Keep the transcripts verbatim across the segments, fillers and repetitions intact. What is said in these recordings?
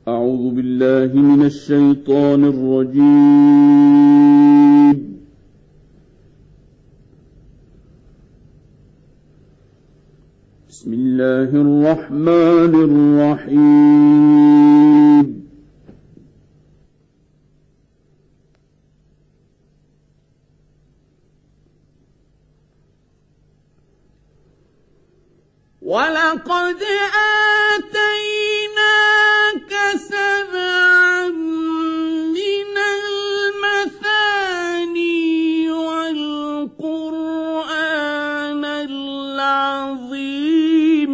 أعوذ بالله من الشيطان الرجيم. بسم الله الرحمن الرحيم. ولقد آتيناك سبعا من المثاني والقرآن العظيم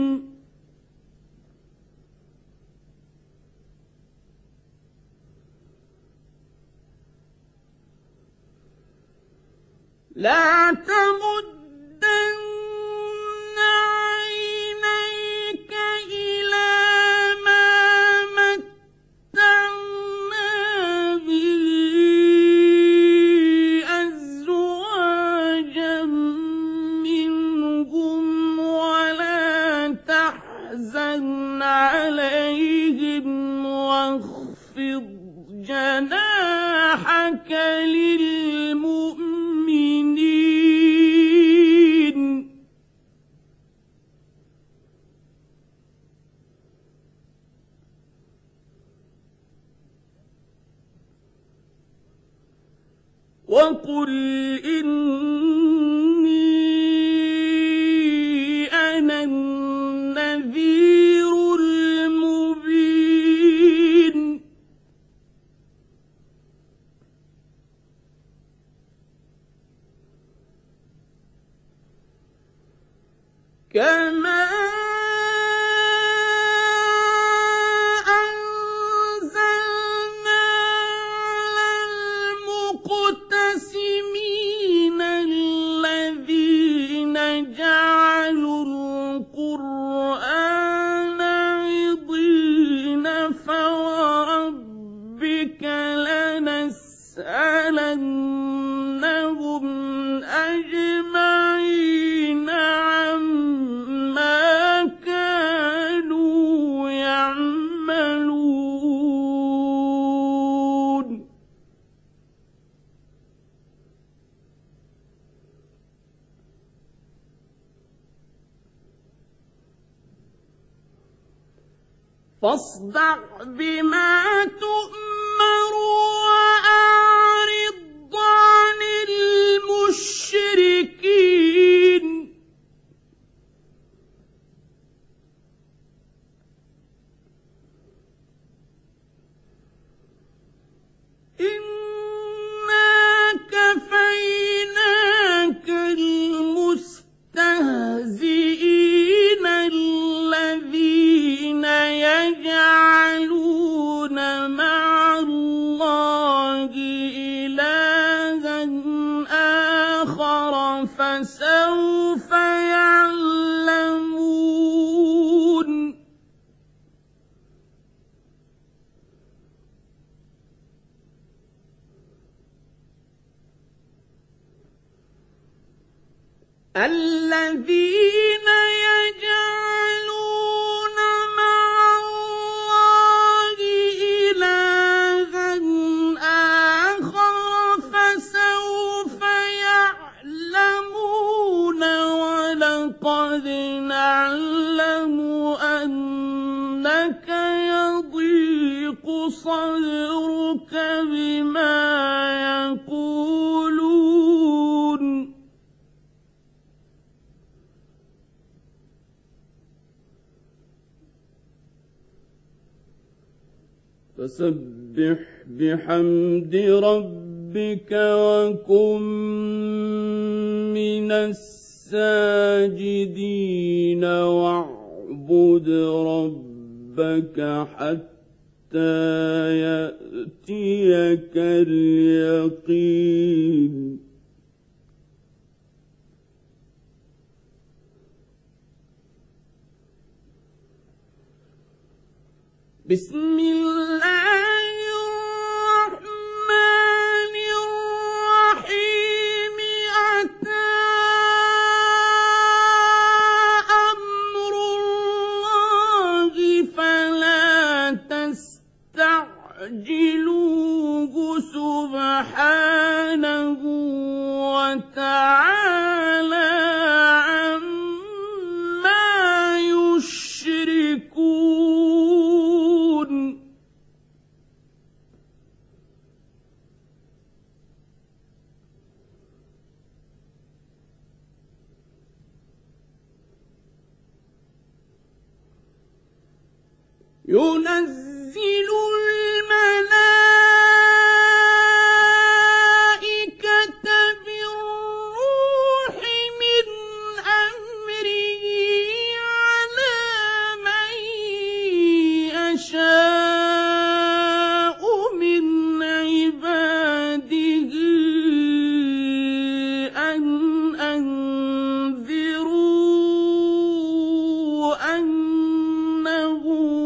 لا تمدن عينيك إلى ما متعنا به أزواجا منهم ولا تحزن عليهم واخفض جناحك للمؤمنين وقل إني أنا النذير المبين كما أنزلنا على المقتسمين الذين جعلوا القرآن عضين فوربك لنسألنهم أجمعين عما كانوا يعملون فاصدع بما تؤمر وأعرض عن المشركين إنا كفيناك المستهزئين الذين يجعلون مع الله إلها آخر فسوف يعلمون الذين يجعلون مع الله إلها آخر فسوف يعلمون ولقد نعلم أنك يضيق صدرك بما يقولون فسبح بحمد ربك وكن من الساجدين واعبد ربك حتى يأتيك اليقين. بسم الله الرحمن الرحيم أتى أمر الله فلا تستعجلوه تعجلوه سبحانه وتعالى عما يشركون ينزل الملائكة بالروح من أمره على من يشاء من عباده أن أنذروا أنه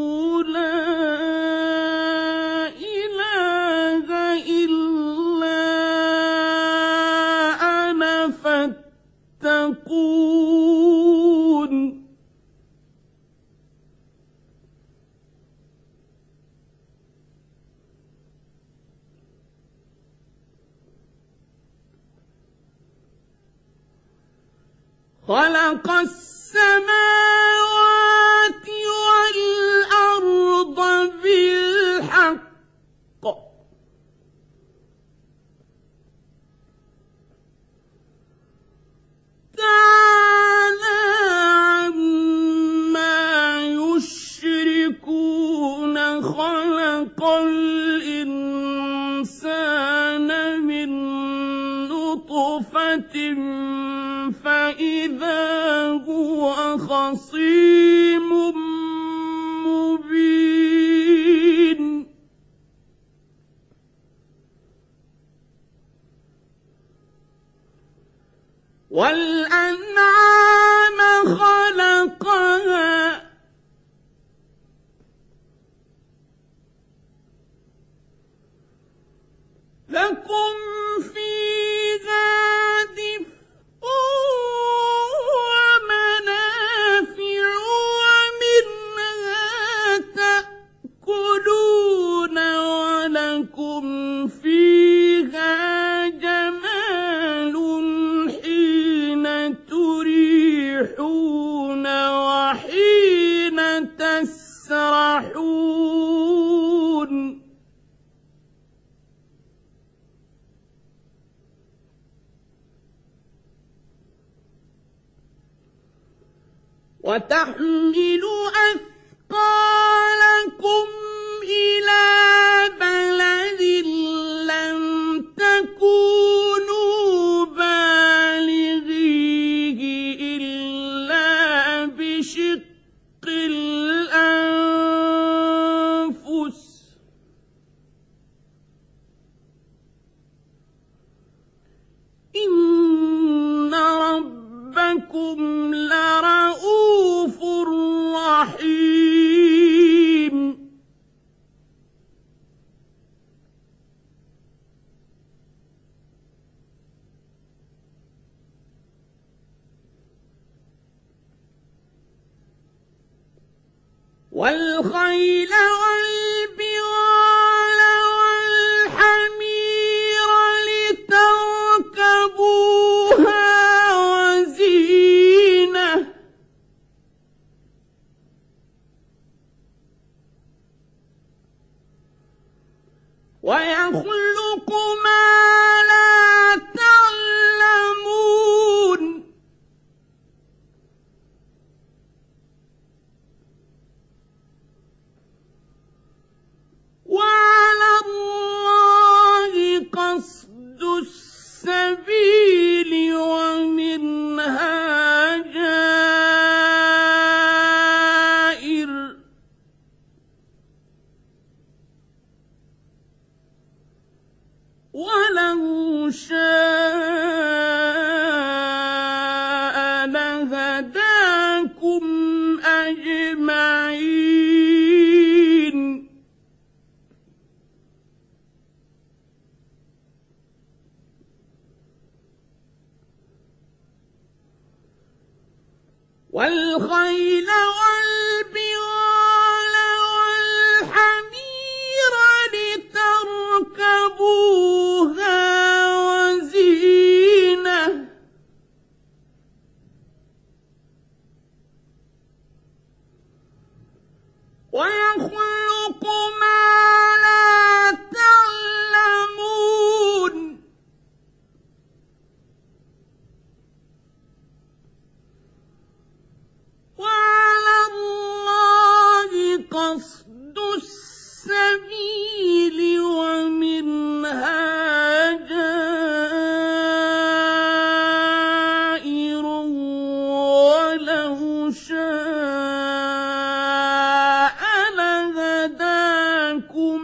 فاتقون خلق السماوات والأرض بالحق تعالى عما يشركون خلق الإنسان من نطفة فإذا هو خصيم مبين والأنعام خلقها لكم فيها دفء ومنافع ومنها تأكلون ولكم فيها جمال حين تريحون وحين تسرحون وتحمل أثقالكم إلى بلد لم تكونوا بالغيه إلا بشق الأنفس إن ربكم لرؤوف رحيم والخيل والبغال والحمير لتركبوها وزينة ويخلق ما لا تعلمون وعلى الله قصد السبيل ومنها جائر ولو شاء لهداكم أجمعين والخيل والبغال والحمير السبيل ومنها جائر ولو شاء لهداكم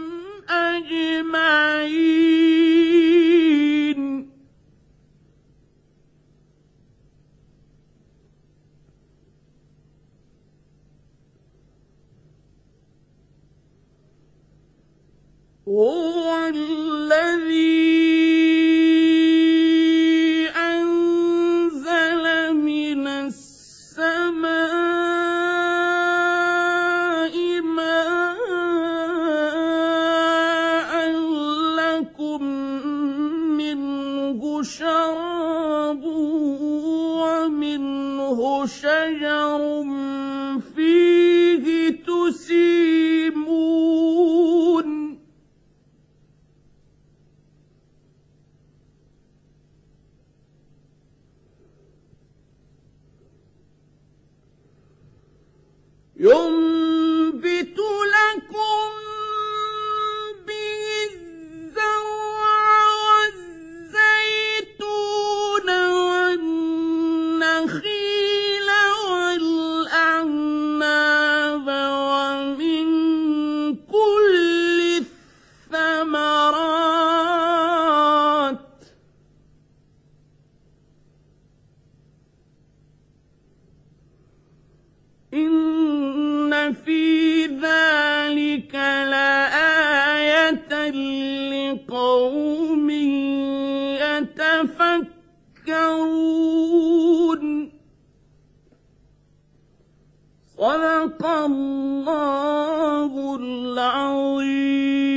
أجمعين هو الذي أنزل من السماء ماء لكم منه شراب ومنه شجر فيه تسيمون ينبت لكم به الزرع والزيتون والنخيل والأعناب ومن كل الثمرات إن في ذلك لآية لقوم يتفكرون صدق الله العظيم.